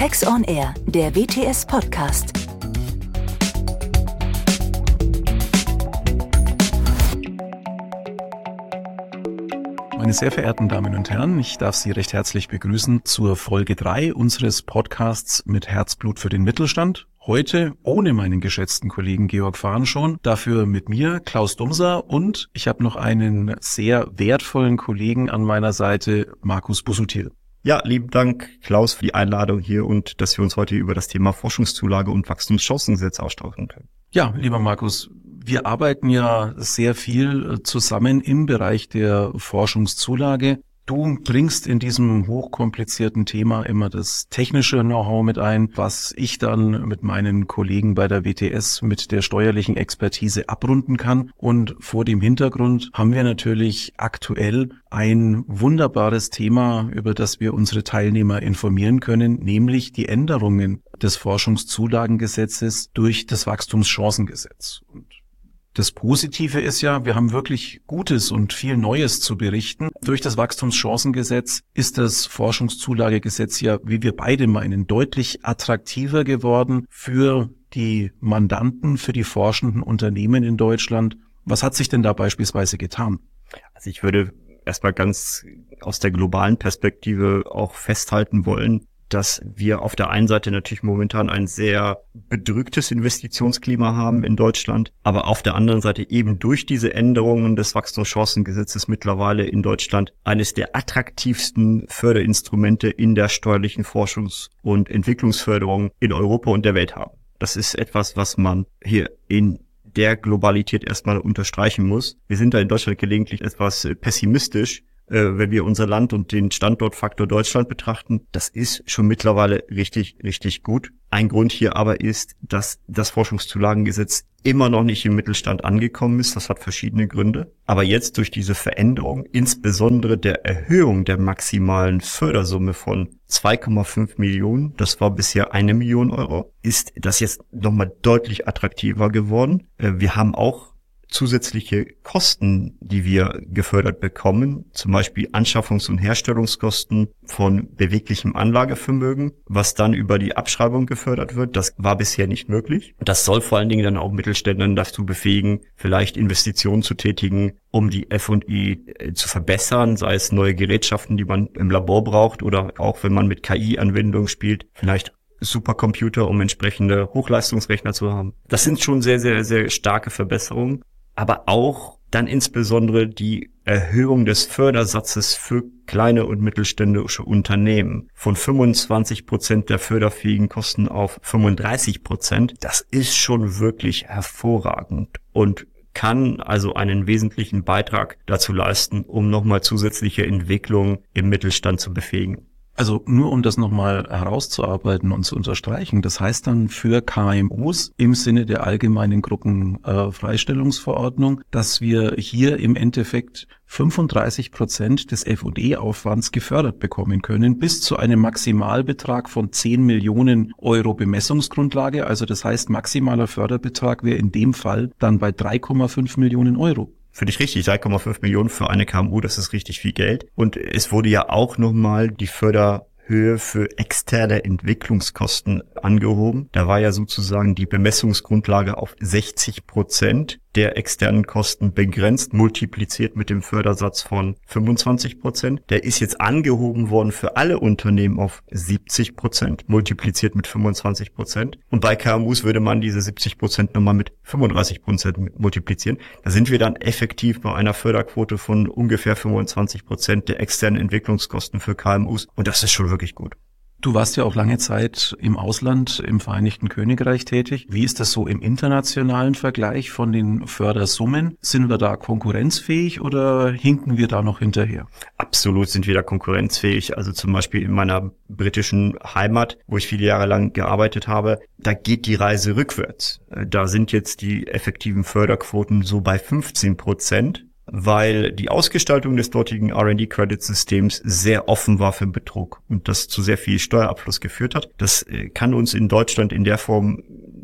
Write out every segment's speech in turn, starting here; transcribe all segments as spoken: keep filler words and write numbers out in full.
Tax on Air, der W T S-Podcast. Meine sehr verehrten Damen und Herren, ich darf Sie recht herzlich begrüßen zur Folge drei unseres Podcasts mit Herzblut für den Mittelstand. Heute ohne meinen geschätzten Kollegen Georg Fahrenschon, dafür mit mir, Klaus Dumser, und ich habe noch einen sehr wertvollen Kollegen an meiner Seite, Markus Busuttil. Ja, lieben Dank, Klaus, für die Einladung hier und dass wir uns heute über das Thema Forschungszulage und Wachstumschancengesetz austauschen können. Ja, lieber Markus, wir arbeiten ja sehr viel zusammen im Bereich der Forschungszulage. Du bringst in diesem hochkomplizierten Thema immer das technische Know-how mit ein, was ich dann mit meinen Kollegen bei der W T S mit der steuerlichen Expertise abrunden kann. Und vor dem Hintergrund haben wir natürlich aktuell ein wunderbares Thema, über das wir unsere Teilnehmer informieren können, nämlich die Änderungen des Forschungszulagengesetzes durch das Wachstumschancengesetz. Und das Positive ist ja, wir haben wirklich Gutes und viel Neues zu berichten. Durch das Wachstumschancengesetz ist das Forschungszulagegesetz ja, wie wir beide meinen, deutlich attraktiver geworden für die Mandanten, für die forschenden Unternehmen in Deutschland. Was hat sich denn da beispielsweise getan? Also ich würde erstmal ganz aus der globalen Perspektive auch festhalten wollen, dass wir auf der einen Seite natürlich momentan ein sehr bedrücktes Investitionsklima haben in Deutschland, aber auf der anderen Seite eben durch diese Änderungen des Wachstumschancengesetzes mittlerweile in Deutschland eines der attraktivsten Förderinstrumente in der steuerlichen Forschungs- und Entwicklungsförderung in Europa und der Welt haben. Das ist etwas, was man hier in der Globalität erstmal unterstreichen muss. Wir sind da in Deutschland gelegentlich etwas pessimistisch, wenn wir unser Land und den Standortfaktor Deutschland betrachten. Das ist schon mittlerweile richtig, richtig gut. Ein Grund hier aber ist, dass das Forschungszulagengesetz immer noch nicht im Mittelstand angekommen ist. Das hat verschiedene Gründe. Aber jetzt durch diese Veränderung, insbesondere der Erhöhung der maximalen Fördersumme von zwei Komma fünf Millionen, das war bisher eine Million Euro, ist das jetzt nochmal deutlich attraktiver geworden. Wir haben auch zusätzliche Kosten, die wir gefördert bekommen, zum Beispiel Anschaffungs- und Herstellungskosten von beweglichem Anlagevermögen, was dann über die Abschreibung gefördert wird. Das war bisher nicht möglich. Das soll vor allen Dingen dann auch Mittelständler dazu befähigen, vielleicht Investitionen zu tätigen, um die F und I zu verbessern, sei es neue Gerätschaften, die man im Labor braucht oder auch wenn man mit K I-Anwendungen spielt, vielleicht Supercomputer, um entsprechende Hochleistungsrechner zu haben. Das sind schon sehr, sehr, sehr starke Verbesserungen. Aber auch dann insbesondere die Erhöhung des Fördersatzes für kleine und mittelständische Unternehmen von fünfundzwanzig Prozent der förderfähigen Kosten auf fünfunddreißig Prozent. Das ist schon wirklich hervorragend und kann also einen wesentlichen Beitrag dazu leisten, um nochmal zusätzliche Entwicklungen im Mittelstand zu befähigen. Also nur um das nochmal herauszuarbeiten und zu unterstreichen, das heißt dann für K M Us im Sinne der allgemeinen Gruppenfreistellungsverordnung, äh, dass wir hier im Endeffekt fünfunddreißig Prozent des F und E-Aufwands gefördert bekommen können, bis zu einem Maximalbetrag von zehn Millionen Euro Bemessungsgrundlage. Also das heißt, maximaler Förderbetrag wäre in dem Fall dann bei drei Komma fünf Millionen Euro. Für dich richtig, drei Komma fünf Millionen für eine K M U, das ist richtig viel Geld. Und es wurde ja auch nochmal die Förderhöhe für externe Entwicklungskosten angehoben. Da war ja sozusagen die Bemessungsgrundlage auf sechzig Prozent der externen Kosten begrenzt, multipliziert mit dem Fördersatz von fünfundzwanzig Prozent. Der ist jetzt angehoben worden für alle Unternehmen auf siebzig Prozent, multipliziert mit fünfundzwanzig Prozent. Und bei K M Us würde man diese siebzig Prozent nochmal mit fünfunddreißig Prozent multiplizieren. Da sind wir dann effektiv bei einer Förderquote von ungefähr fünfundzwanzig Prozent der externen Entwicklungskosten für K M Us. Und das ist schon wirklich gut. Du warst ja auch lange Zeit im Ausland, im Vereinigten Königreich tätig. Wie ist das so im internationalen Vergleich von den Fördersummen? Sind wir da konkurrenzfähig oder hinken wir da noch hinterher? Absolut sind wir da konkurrenzfähig. Also zum Beispiel in meiner britischen Heimat, wo ich viele Jahre lang gearbeitet habe, da geht die Reise rückwärts. Da sind jetzt die effektiven Förderquoten so bei fünfzehn Prozent. Weil die Ausgestaltung des dortigen R and D-Credit-Systems sehr offen war für Betrug und das zu sehr viel Steuerabfluss geführt hat. Das kann uns in Deutschland in der Form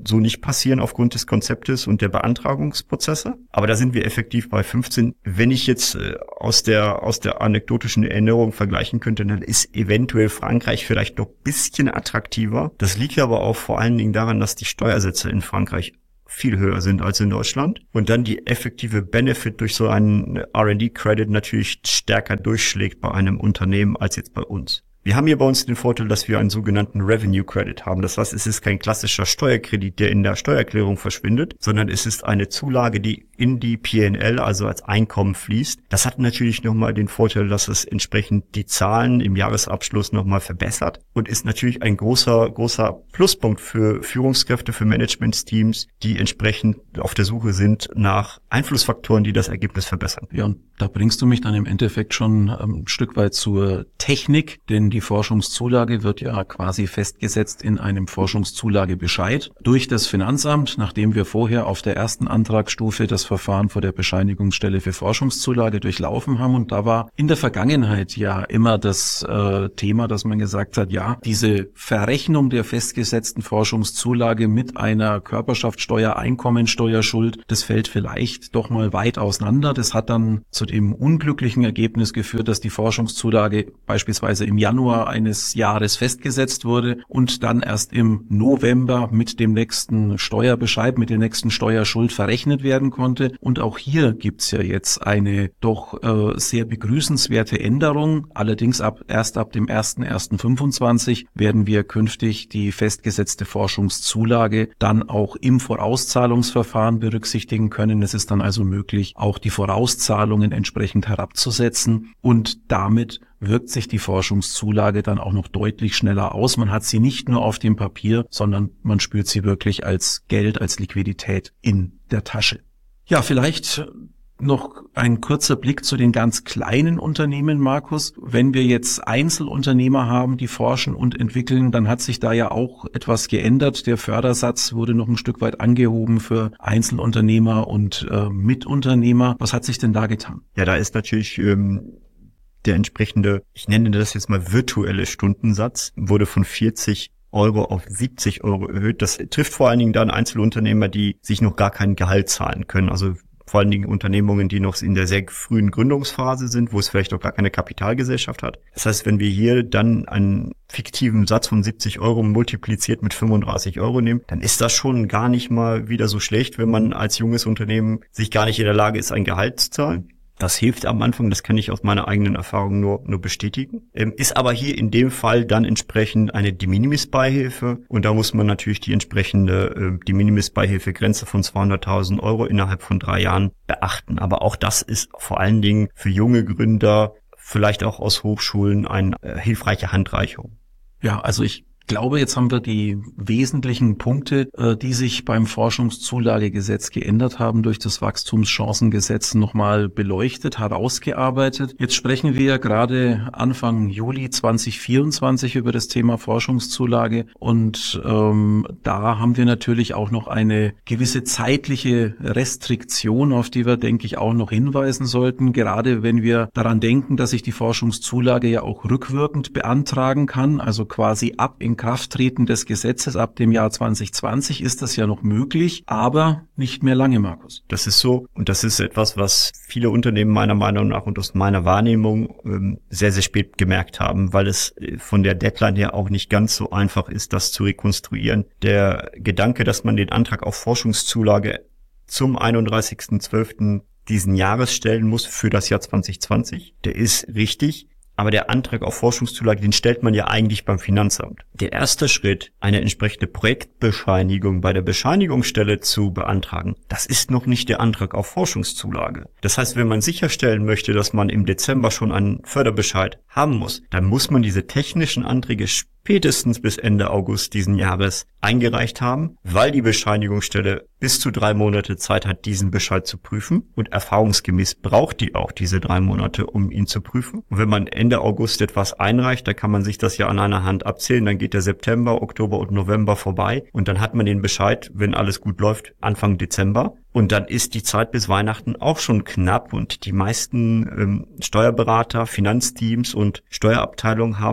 so nicht passieren aufgrund des Konzeptes und der Beantragungsprozesse. Aber da sind wir effektiv bei fünfzehn. Wenn ich jetzt äh, aus der aus der anekdotischen Erinnerung vergleichen könnte, dann ist eventuell Frankreich vielleicht noch ein bisschen attraktiver. Das liegt aber auch vor allen Dingen daran, dass die Steuersätze in Frankreich viel höher sind als in Deutschland und dann die effektive Benefit durch so einen R and D-Credit natürlich stärker durchschlägt bei einem Unternehmen als jetzt bei uns. Wir haben hier bei uns den Vorteil, dass wir einen sogenannten Revenue Credit haben. Das heißt, es ist kein klassischer Steuerkredit, der in der Steuererklärung verschwindet, sondern es ist eine Zulage, die in die P und L, also als Einkommen fließt. Das hat natürlich nochmal den Vorteil, dass es entsprechend die Zahlen im Jahresabschluss nochmal verbessert und ist natürlich ein großer, großer Pluspunkt für Führungskräfte, für Managementsteams, die entsprechend auf der Suche sind nach Einflussfaktoren, die das Ergebnis verbessern. Ja, und da bringst du mich dann im Endeffekt schon ein Stück weit zur Technik, denn die Forschungszulage wird ja quasi festgesetzt in einem Forschungszulagebescheid durch das Finanzamt, nachdem wir vorher auf der ersten Antragsstufe das Verfahren vor der Bescheinigungsstelle für Forschungszulage durchlaufen haben. Und da war in der Vergangenheit ja immer das äh, Thema, dass man gesagt hat, ja, diese Verrechnung der festgesetzten Forschungszulage mit einer Körperschaftssteuer, Einkommensteuerschuld, das fällt vielleicht doch mal weit auseinander. Das hat dann zu dem unglücklichen Ergebnis geführt, dass die Forschungszulage beispielsweise im Januar eines Jahres festgesetzt wurde und dann erst im November mit dem nächsten Steuerbescheid, mit der nächsten Steuerschuld verrechnet werden konnte. Und auch hier gibt's ja jetzt eine doch äh, sehr begrüßenswerte Änderung. Allerdings ab erst ab dem ersten ersten fünfundzwanzig werden wir künftig die festgesetzte Forschungszulage dann auch im Vorauszahlungsverfahren berücksichtigen können. Es ist dann also möglich, auch die Vorauszahlungen entsprechend herabzusetzen und damit wirkt sich die Forschungszulage dann auch noch deutlich schneller aus. Man hat sie nicht nur auf dem Papier, sondern man spürt sie wirklich als Geld, als Liquidität in der Tasche. Ja, vielleicht noch ein kurzer Blick zu den ganz kleinen Unternehmen, Markus. Wenn wir jetzt Einzelunternehmer haben, die forschen und entwickeln, dann hat sich da ja auch etwas geändert. Der Fördersatz wurde noch ein Stück weit angehoben für Einzelunternehmer und äh, Mitunternehmer. Was hat sich denn da getan? Ja, da ist natürlich ähm der entsprechende, ich nenne das jetzt mal virtuelle Stundensatz, wurde von vierzig Euro auf siebzig Euro erhöht. Das trifft vor allen Dingen dann Einzelunternehmer, die sich noch gar kein Gehalt zahlen können. Also vor allen Dingen Unternehmungen, die noch in der sehr frühen Gründungsphase sind, wo es vielleicht auch gar keine Kapitalgesellschaft hat. Das heißt, wenn wir hier dann einen fiktiven Satz von siebzig Euro multipliziert mit fünfunddreißig Euro nehmen, dann ist das schon gar nicht mal wieder so schlecht, wenn man als junges Unternehmen sich gar nicht in der Lage ist, ein Gehalt zu zahlen. Das hilft am Anfang, das kann ich aus meiner eigenen Erfahrung nur nur bestätigen. Ähm, ist aber hier in dem Fall dann entsprechend eine De Minimis-Beihilfe und da muss man natürlich die entsprechende äh, De Minimis-Beihilfe-Grenze von zweihunderttausend Euro innerhalb von drei Jahren beachten. Aber auch das ist vor allen Dingen für junge Gründer, vielleicht auch aus Hochschulen, eine äh, hilfreiche Handreichung. Ja, also ich Ich glaube, jetzt haben wir die wesentlichen Punkte, die sich beim Forschungszulagegesetz geändert haben, durch das Wachstumschancengesetz nochmal beleuchtet, herausgearbeitet. Jetzt sprechen wir gerade Anfang Juli zwanzig vierundzwanzig über das Thema Forschungszulage und ähm, da haben wir natürlich auch noch eine gewisse zeitliche Restriktion, auf die wir, denke ich, auch noch hinweisen sollten, gerade wenn wir daran denken, dass ich die Forschungszulage ja auch rückwirkend beantragen kann, also quasi ab in Inkrafttreten des Gesetzes ab dem Jahr zwanzig zwanzig ist das ja noch möglich, aber nicht mehr lange, Markus. Das ist so und das ist etwas, was viele Unternehmen meiner Meinung nach und aus meiner Wahrnehmung ähm, sehr, sehr spät gemerkt haben, weil es von der Deadline her auch nicht ganz so einfach ist, das zu rekonstruieren. Der Gedanke, dass man den Antrag auf Forschungszulage zum einunddreißigsten zwölften diesen Jahres stellen muss für das Jahr zwanzig zwanzig, der ist richtig. Aber der Antrag auf Forschungszulage, den stellt man ja eigentlich beim Finanzamt. Der erste Schritt, eine entsprechende Projektbescheinigung bei der Bescheinigungsstelle zu beantragen, das ist noch nicht der Antrag auf Forschungszulage. Das heißt, wenn man sicherstellen möchte, dass man im Dezember schon einen Förderbescheid haben muss, dann muss man diese technischen Anträge spätestens bis Ende August diesen Jahres eingereicht haben, weil die Bescheinigungsstelle bis zu drei Monate Zeit hat, diesen Bescheid zu prüfen und erfahrungsgemäß braucht die auch diese drei Monate, um ihn zu prüfen. Und wenn man Ende August etwas einreicht, dann kann man sich das ja an einer Hand abzählen, dann geht der September, Oktober und November vorbei und dann hat man den Bescheid, wenn alles gut läuft, Anfang Dezember. Und dann ist die Zeit bis Weihnachten auch schon knapp und die meisten ähm, Steuerberater, Finanzteams und Steuerabteilungen haben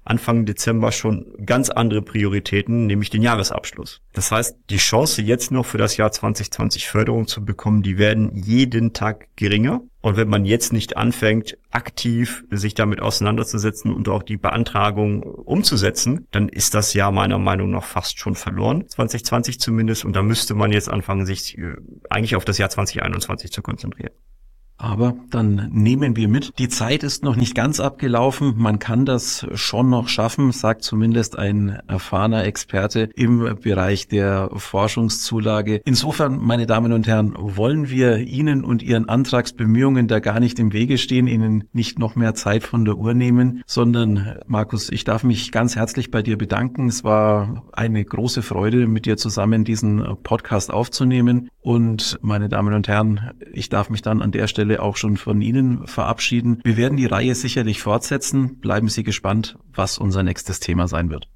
Anfang Dezember schon ganz andere Prioritäten, nämlich den Jahresabschluss. Das heißt, die Chance jetzt noch für das Jahr zwanzig zwanzig Förderung zu bekommen, die werden jeden Tag geringer. Und wenn man jetzt nicht anfängt, aktiv sich damit auseinanderzusetzen und auch die Beantragung umzusetzen, dann ist das Jahr meiner Meinung nach fast schon verloren, zwanzig zwanzig zumindest. Und da müsste man jetzt anfangen, sich eigentlich auf das Jahr zwanzig einundzwanzig zu konzentrieren. Aber dann nehmen wir mit, die Zeit ist noch nicht ganz abgelaufen. Man kann das schon noch schaffen, sagt zumindest ein erfahrener Experte im Bereich der Forschungszulage. Insofern, meine Damen und Herren, wollen wir Ihnen und Ihren Antragsbemühungen da gar nicht im Wege stehen, Ihnen nicht noch mehr Zeit von der Uhr nehmen, sondern Markus, ich darf mich ganz herzlich bei dir bedanken. Es war eine große Freude, mit dir zusammen diesen Podcast aufzunehmen. Und meine Damen und Herren, ich darf mich dann an der Stelle auch schon von Ihnen verabschieden. Wir werden die Reihe sicherlich fortsetzen. Bleiben Sie gespannt, was unser nächstes Thema sein wird.